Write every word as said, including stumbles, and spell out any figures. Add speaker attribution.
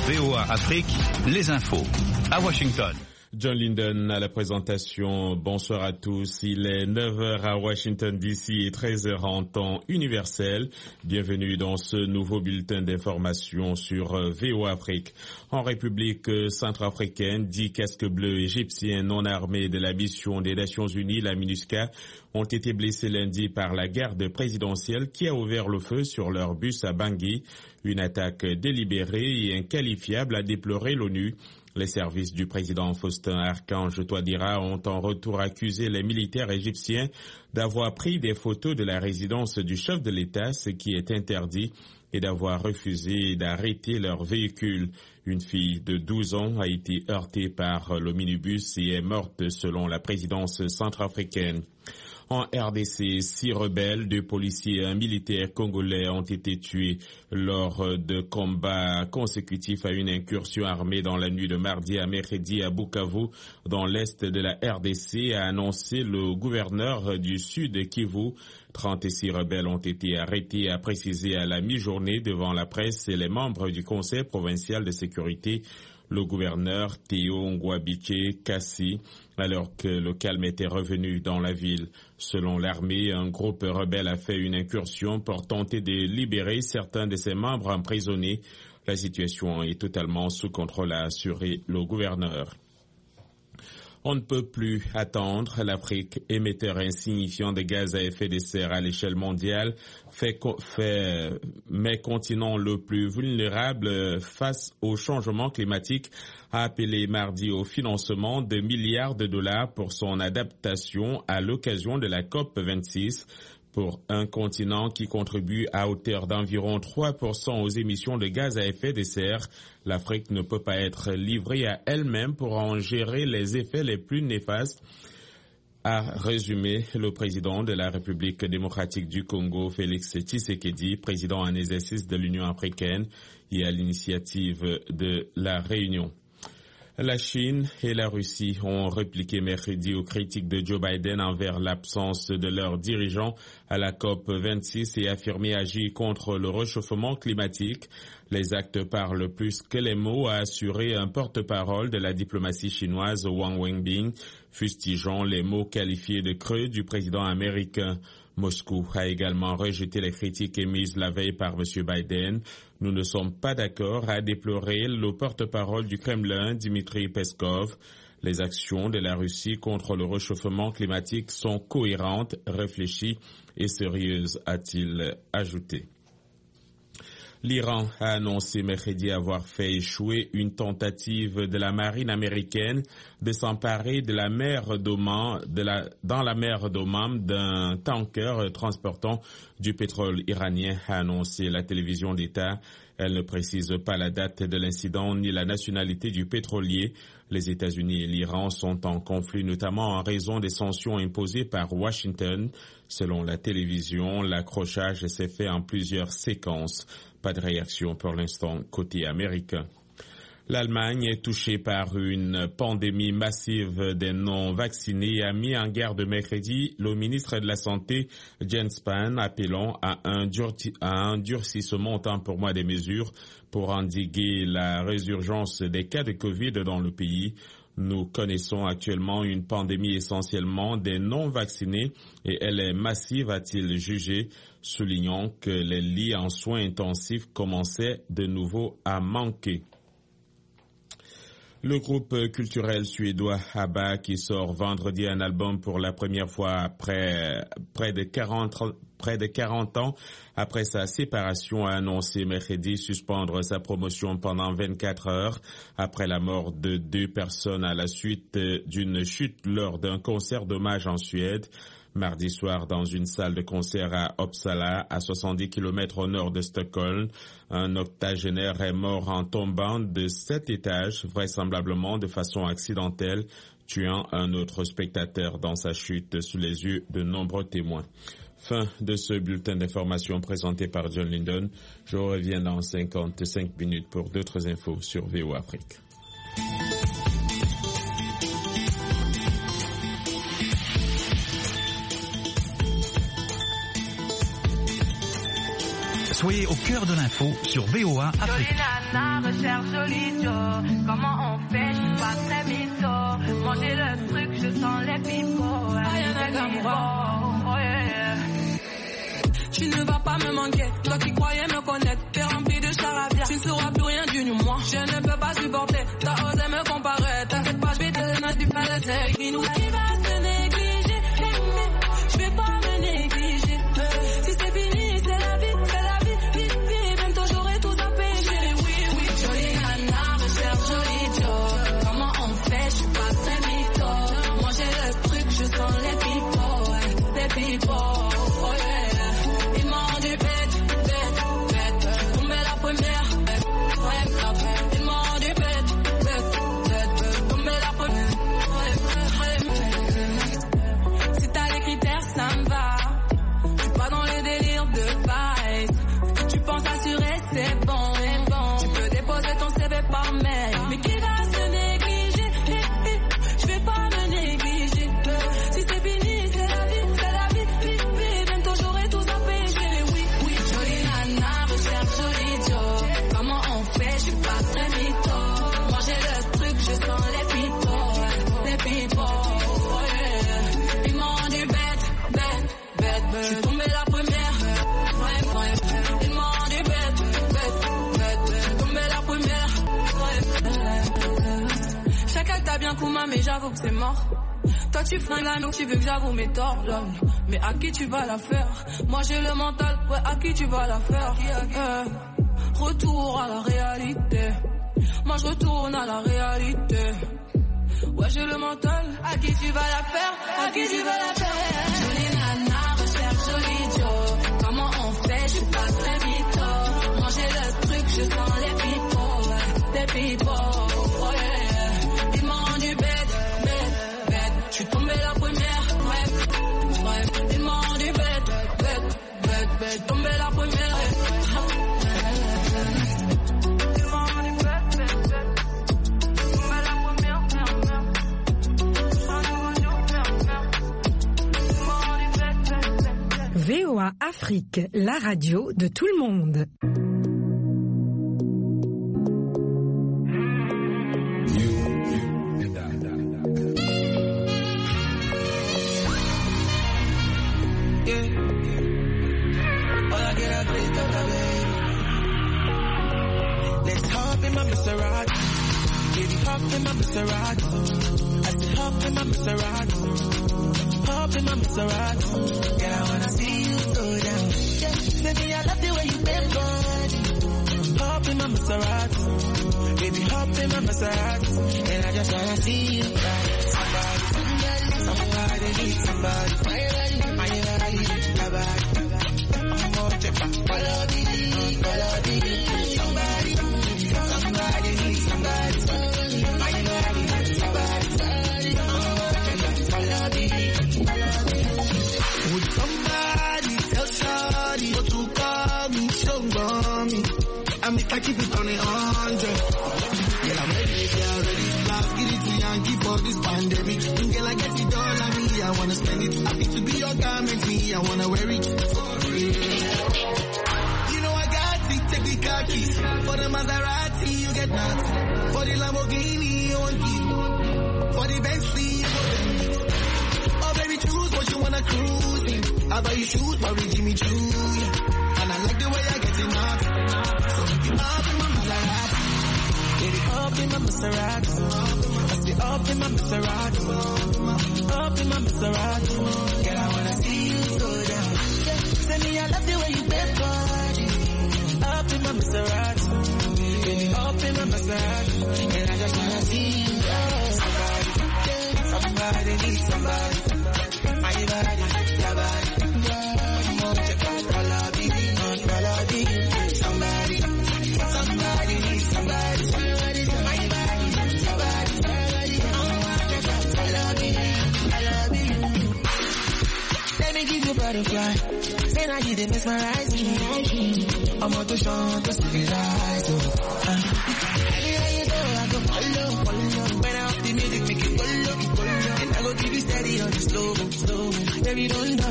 Speaker 1: V O A Afrique, les infos. À Washington.
Speaker 2: John Linden à la présentation. Bonsoir à tous. Il est neuf heures à Washington D C et treize heures en temps universel. Bienvenue dans ce nouveau bulletin d'information sur V O A Afrique. En République centrafricaine, dix casques bleus égyptiens non armés de la mission des Nations Unies, la MINUSCA, ont été blessés lundi par la garde présidentielle qui a ouvert le feu sur leur bus à Bangui. Une attaque délibérée et inqualifiable a déploré l'ONU. Les services du président Faustin Archange Touadéra ont en retour accusé les militaires égyptiens d'avoir pris des photos de la résidence du chef de l'État, ce qui est interdit, et d'avoir refusé d'arrêter leur véhicule. Une fille de douze ans a été heurtée par le minibus et est morte selon la présidence centrafricaine. En R D C, six rebelles, deux policiers et un militaire congolais ont été tués lors de combats consécutifs à une incursion armée dans la nuit de mardi à mercredi à Bukavu, dans l'est de la R D C, a annoncé le gouverneur du Sud Kivu. trente-six rebelles ont été arrêtés, a précisé à la mi-journée devant la presse et les membres du Conseil provincial de sécurité. Le gouverneur Théo Ngwabiche Kassi, alors que le calme était revenu dans la ville. Selon l'armée, un groupe rebelle a fait une incursion pour tenter de libérer certains de ses membres emprisonnés. La situation est totalement sous contrôle, a assuré le gouverneur. On ne peut plus attendre. L'Afrique, émetteur insignifiant de gaz à effet de serre à l'échelle mondiale, fait, fait, mais continent le plus vulnérable face au changement climatique, a appelé mardi au financement de milliards de dollars pour son adaptation à l'occasion de la COP vingt-six. Pour un continent qui contribue à hauteur d'environ trois pour cent aux émissions de gaz à effet de serre, l'Afrique ne peut pas être livrée à elle-même pour en gérer les effets les plus néfastes, a résumé le président de la République démocratique du Congo, Félix Tshisekedi, président en exercice de l'Union africaine et à l'initiative de la Réunion. La Chine et la Russie ont répliqué mercredi aux critiques de Joe Biden envers l'absence de leurs dirigeants à la COP vingt-six et affirmé agir contre le réchauffement climatique. Les actes parlent plus que les mots, a assuré un porte-parole de la diplomatie chinoise, Wang Wenbin, fustigeant les mots qualifiés de creux du président américain. Moscou a également rejeté les critiques émises la veille par M. Biden. Nous ne sommes pas d'accord, a déploré le porte-parole du Kremlin, Dmitry Peskov. Les actions de la Russie contre le réchauffement climatique sont cohérentes, réfléchies et sérieuses, a-t-il ajouté. L'Iran a annoncé mercredi avoir fait échouer une tentative de la marine américaine de s'emparer de la mer d'Oman, de la, dans la mer d'Oman d'un tanker transportant du pétrole iranien, a annoncé la télévision d'État. Elle ne précise pas la date de l'incident ni la nationalité du pétrolier. Les États-Unis et l'Iran sont en conflit, notamment en raison des sanctions imposées par Washington. Selon la télévision, l'accrochage s'est fait en plusieurs séquences. Pas de réaction pour l'instant côté américain. L'Allemagne est touchée par une pandémie massive des non-vaccinés et a mis en garde mercredi le ministre de la Santé, Jens Spahn, appelant à un, durci- à un durcissement temps pour moi des mesures pour endiguer la résurgence des cas de Covid dans le pays. Nous connaissons actuellement une pandémie essentiellement des non-vaccinés et elle est massive, a-t-il jugé, soulignant que les lits en soins intensifs commençaient de nouveau à manquer. Le groupe culturel suédois ABBA, qui sort vendredi un album pour la première fois après près de quarante, près de quarante ans après sa séparation, a annoncé mercredi suspendre sa promotion pendant vingt-quatre heures après la mort de deux personnes à la suite d'une chute lors d'un concert d'hommage en Suède. Mardi soir, dans une salle de concert à Uppsala, à soixante-dix kilomètres au nord de Stockholm, un octogénaire est mort en tombant de sept étages, vraisemblablement de façon accidentelle, tuant un autre spectateur dans sa chute sous les yeux de nombreux témoins. Fin de ce bulletin d'information présenté par John Linden. Je reviens dans cinquante-cinq minutes pour d'autres infos sur V O A Afrique.
Speaker 1: Soyez au cœur de l'info sur V O A Afrique.
Speaker 3: Jolie nana, recherche joli Joe. Comment on fait, je suis pas très mytho. Manger le truc, je sens les pipots. Oh yeah.
Speaker 4: Tu ne vas pas me manquer, toi qui croyais me connaître. T'es rempli de charabia, tu ne sauras plus rien du moi. Je ne peux pas supporter, t'as osé me comparer. T'inquiète pas, je vais te donner du palais. Qui va se négliger? Je vais pas me négliger. Si c'est fini, c'est la vie, c'est la vie. Vite, vite, bientôt j'aurai tout à payer. Chérie, oui, oui, jolie nana, recherche joli Joe. Comment on fait, je suis pas très mytho. Manger le truc, je sens les pipots, les pipots. Oh yeah. Par mail, mais qui va se négliger? Je vais pas me négliger. Si c'est fini, c'est la vie, c'est la vie. Vite, vite, bientôt j'aurai tout à payer. Chérie, oui, oui, jolie nana, recherche joli Joe. Comment on fait? Je suis pas très mytho. Manger le truc, je sens les pipots, les pipots. Oh yeah. Ils m'ont dit bête, bête, bête. Je suis tombée la première. Ouais, ouais. Ils m'ont dit bête, bête, bête. Je suis tombée la première. Chacun t'a bien Kouma, mais j'avoue que c'est mort. Toi tu flingues la donc tu veux que j'avoue mes torts, l'homme. Mais à qui tu vas la faire? Moi j'ai le mental, ouais, à qui tu vas la faire? Yeah. Retour à la réalité. Moi je retourne à la réalité. Ouais, j'ai le mental, à qui tu vas la faire? À qui tu vas la faire? Jolie nana, recherche joli Joe. Comment on fait? Je suis pas très mytho. Manger le truc, je sens les pipots, les pipots. Oh yeah. Ils m'ont dit bête, bête, bête. Je suis tombée la première, ouais, ouais. Ils m'ont dit bête, bête, bête, bête. Je suis tombée la première, ouais.
Speaker 5: V O A Afrique, la radio de tout le monde.
Speaker 6: Let's hop in my Maserati. Baby, hop in my Maserati. I said hop in my Maserati. Hop in my Maserati. Girl, I wanna see you go down. Yeah, baby, I love the way you bend body. Hop in my Maserati. Baby, hop in my Maserati. And I just wanna see you ride. Somebody, somebody, somebody needs somebody. My body, my body, my body. I'm gonna check my quality, quality. Somebody, somebody needs somebody. My body, somebody. I'm gonna check my quality. Would somebody tell somebody what to call me? Show me. I make I keep it on a hundred. Girl, I'm ready, girl, ready. Last, get it to Yankee for this pandemic. Girl, I get it all on me. I wanna spend it. Happy to be your garment, me. I wanna wear it for real. You know I got it. Take the car keys. For the Maserati, you get nothing. For the Lamborghini, you want it. For the Bentley, you want it. Oh, baby, choose what you wanna cruise in. How about you shoot for Jimmy Choo? Yeah. And I like the way I get it up. So if you up in my Maserati, baby, up in my Maserati. I say up in my Maserati. Up in my Maserati. Girl, I wanna see you go down. Tell me I love the way you bend body. Up in my Maserati. Baby, up in my Maserati. And I just wanna see you go. Somebody, somebody needs somebody. My body, your body. I'm gonna check out quality, quality. Somebody, somebody needs somebody. Somebody, my body, your body. I'm gonna check out quality, quality. Let me give you butterfly. Say now you did mesmerize me. I'm on the show to civilize you. Anywhere you go, I go follow, follow. When I up the music, make it follow, follow. And I go keep you steady on the slow, slow. Baby, don't die.